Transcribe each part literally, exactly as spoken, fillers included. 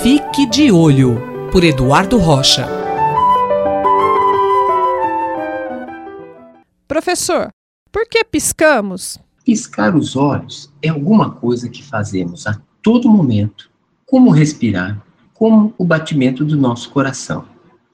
Fique de Olho, por Eduardo Rocha. Professor, por que piscamos? Piscar os olhos é alguma coisa que fazemos a todo momento, como respirar, como o batimento do nosso coração.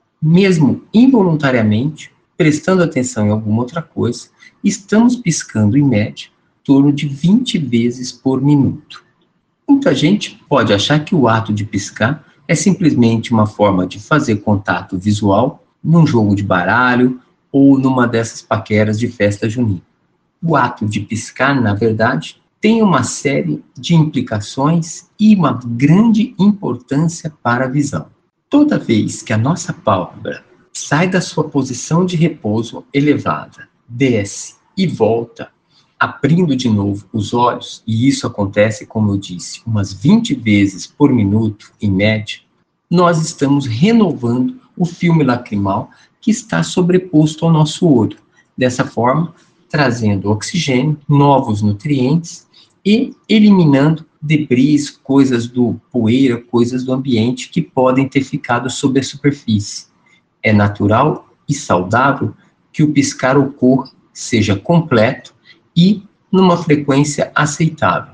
Mesmo involuntariamente, prestando atenção em alguma outra coisa, estamos piscando em média em torno de vinte vezes por minuto. Muita gente pode achar que o ato de piscar é simplesmente uma forma de fazer contato visual num jogo de baralho ou numa dessas paqueras de festa junina. O ato de piscar, na verdade, tem uma série de implicações e uma grande importância para a visão. Toda vez que a nossa pálpebra sai da sua posição de repouso elevada, desce e volta, abrindo de novo os olhos, e isso acontece, como eu disse, umas vinte vezes por minuto, em média, nós estamos renovando o filme lacrimal que está sobreposto ao nosso olho. Dessa forma, trazendo oxigênio, novos nutrientes e eliminando debris, coisas do poeira, coisas do ambiente que podem ter ficado sob a superfície. É natural e saudável que o piscar ocorra, seja completo e numa frequência aceitável.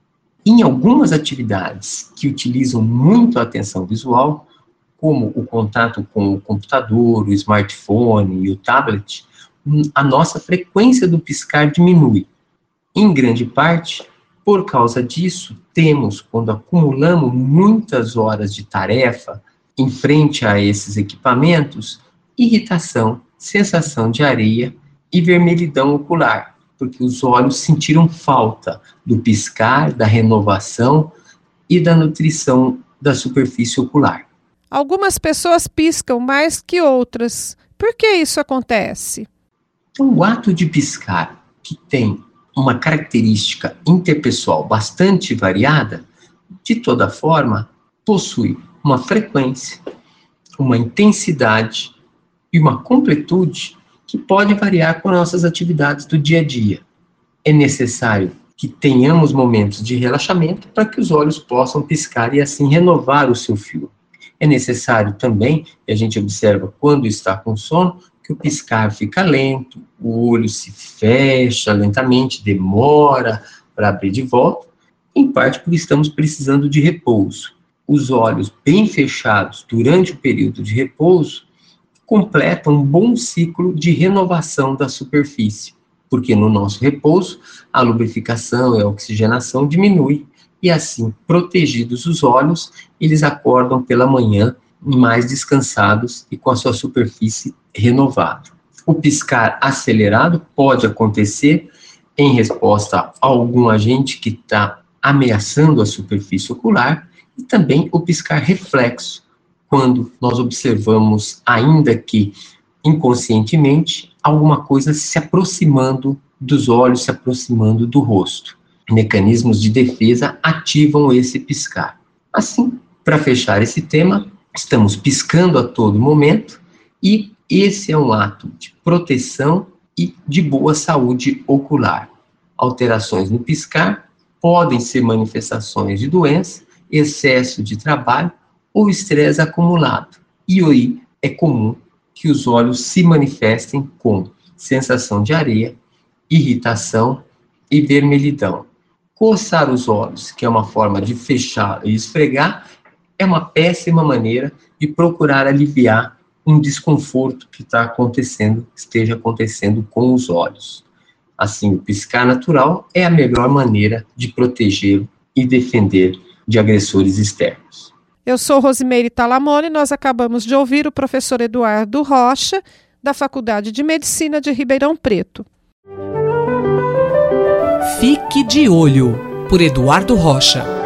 Em algumas atividades que utilizam muito a atenção visual, como o contato com o computador, o smartphone e o tablet, a nossa frequência do piscar diminui. Em grande parte, por causa disso, temos, quando acumulamos muitas horas de tarefa em frente a esses equipamentos, irritação, sensação de areia e vermelhidão ocular, porque os olhos sentiram falta do piscar, da renovação e da nutrição da superfície ocular. Algumas pessoas piscam mais que outras. Por que isso acontece? Então, o ato de piscar, que tem uma característica interpessoal bastante variada, de toda forma, possui uma frequência, uma intensidade e uma completude que pode variar com nossas atividades do dia a dia. É necessário que tenhamos momentos de relaxamento para que os olhos possam piscar e assim renovar o seu fio. É necessário também, e a gente observa quando está com sono, que o piscar fica lento, o olho se fecha lentamente, demora para abrir de volta, em parte porque estamos precisando de repouso. Os olhos bem fechados durante o período de repouso completam um bom ciclo de renovação da superfície, porque no nosso repouso a lubrificação e a oxigenação diminui e assim, protegidos os olhos, eles acordam pela manhã mais descansados e com a sua superfície renovada. O piscar acelerado pode acontecer em resposta a algum agente que está ameaçando a superfície ocular e também o piscar reflexo, quando nós observamos, ainda que inconscientemente, alguma coisa se aproximando dos olhos, se aproximando do rosto. Mecanismos de defesa ativam esse piscar. Assim, para fechar esse tema, estamos piscando a todo momento e esse é um ato de proteção e de boa saúde ocular. Alterações no piscar podem ser manifestações de doença, excesso de trabalho ou estresse acumulado. E aí é comum que os olhos se manifestem com sensação de areia, irritação e vermelhidão. Coçar os olhos, que é uma forma de fechar e esfregar, é uma péssima maneira de procurar aliviar um desconforto que está acontecendo, esteja acontecendo com os olhos. Assim, o piscar natural é a melhor maneira de protegê-lo e defender de agressores externos. Eu sou Rosimeire Talamone e nós acabamos de ouvir o professor Eduardo Rocha, da Faculdade de Medicina de Ribeirão Preto. Fique de Olho, por Eduardo Rocha.